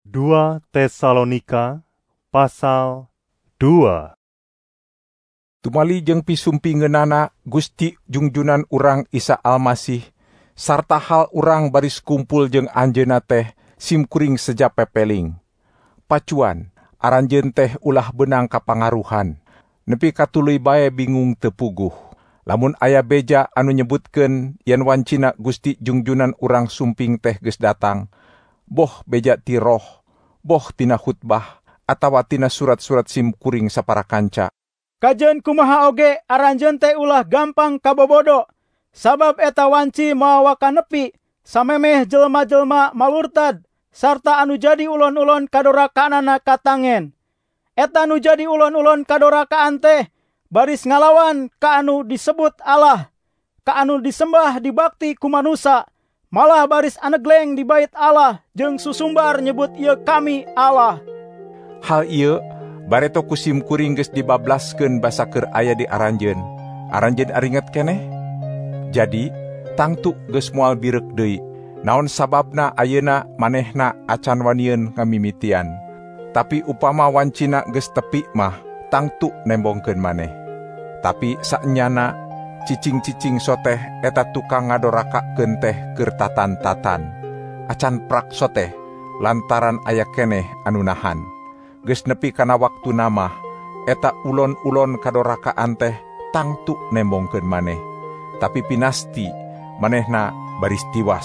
2 Tesalonika pasal 2. Tumali jeung pisumpigeunana Gusti Jungjunan urang Isa Almasih, sarta hal urang baris kumpul jeung anjeunna teh simkuring sejape peling. Pacuan, aranjeun teh ulah beunang kapangaruhan, nepi katuluy bae bingung teu puguh. Lamun aya beja anu nyebutkeun yen wancina Gusti Jungjunan urang sumping teh geus datang, boh beja ti roh, boh tina khutbah, atawa tina surat-surat simkuring saparakanca. Kajeun kumaha oge aranjeun teh ulah gampang kabobodo, sabab eta wanci moal wakanepi samemeh jelema-jelema malurtad sarta anu jadi ulon-ulon kadorakaanna katangen. Eta anu jadi ulon-ulon kadorakaan teh baris ngalawan ka anu disebut Allah, ka anu disembah dibakti ku manusa, malah baris anegleng di bait Allah jeung susumbar nyebut ieu kami Allah. Hal ieu bareto ku simkuring geus dibablaskeun basa keur aya di aranjeun. Aranjeun aringet keneh? Jadi, tangtu geus moal birek deui. Naon sababna ayeuna manehna acan wanieun ngamimitian. Tapi upama wancina geus tepi mah, tangtu nembongkeun maneh. Tapi saenyana cicing-cicing soteh eta tukang ngadorakakeun teh keur tatan-tatan. Acan prak soteh lantaran aya keneh anu nahan. Geus nepi kana waktuna mah eta ulon-ulon kadorakaan teh tangtu nembongkeun maneh. Tapi pinasti manehna baris tiwas.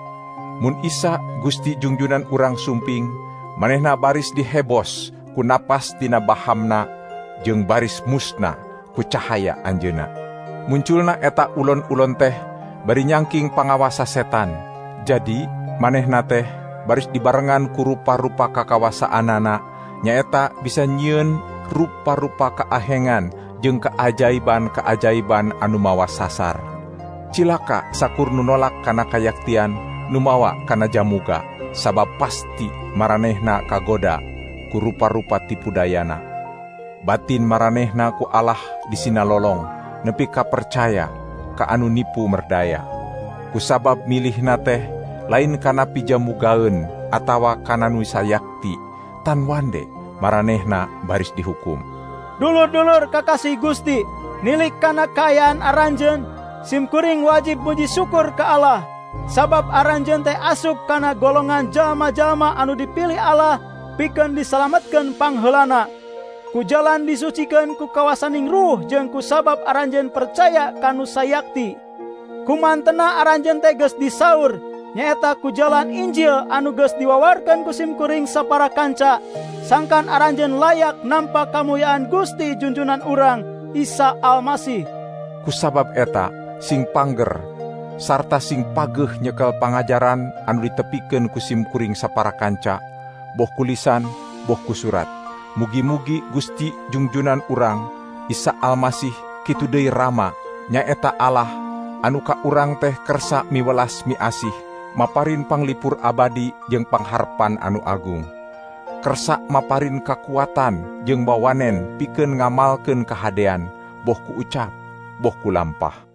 Mun Isa Gusti Jungjunan urang sumping, manehna baris dihebos ku napas tina bahamna jeung baris musna ku cahaya anjeunna. Munculna eta ulon-ulon teh bari nyangking pangawasa setan. Jadi manehna teh baris dibarengan ku rupa-rupa kakawasaanana, nyaeta bisa nyieun rupa-rupa kaahengan jeung keajaiban-keajaiban anu mawa sasar. Cilaka sakur nu nolak kana kayaktian nu mawa kana jamuga, sabab pasti maranehna kagoda ku rupa-rupa tipu dayana. Batin maranehna ku Allah disinalolong, nepi ka percaya ka anu nipu merdaya. Kusabab milihna teh lain kana pijamugaeun atawa kana nu sayakti, tan wande maranehna baris dihukum. Dulur-dulur kakasih Gusti, nilik kana kaayaan aranjeun, simkuring wajib muji syukur ka Allah, sabab aranjeun teh asup kana golongan jalma-jalma anu dipilih Allah pikeun disalametkeun pangheulana. Ku jalan disucikeun ku kawasaning ruh jeung ku sabab aranjeun percaya kanu sayakti. Kumantena aranjeun teh geus disaur, nyaeta ku jalan Injil anu geus diwawarkeun ku simkuring saparakanca, sangkan aranjeun layak nampa kamuliaan Gusti Junjunan urang Isa Almasih. Kusabab eta sing pangger sarta sing pageuh nyekel pangajaran anu ditepikeun ku simkuring saparakanca, boh ku lisan, boh ku surat. Mugi-mugi Gusti Jungjunan urang Isa Almasih kitu deui Rama, nyaeta Allah anu ka urang teh kersa miwelas miasih, maparin panglipur abadi jeung pangharpan anu agung. Kersa maparin kakuatan jeung bawanen pikeun ngamalkeun kahadean, boh ku ucap, boh ku lampah.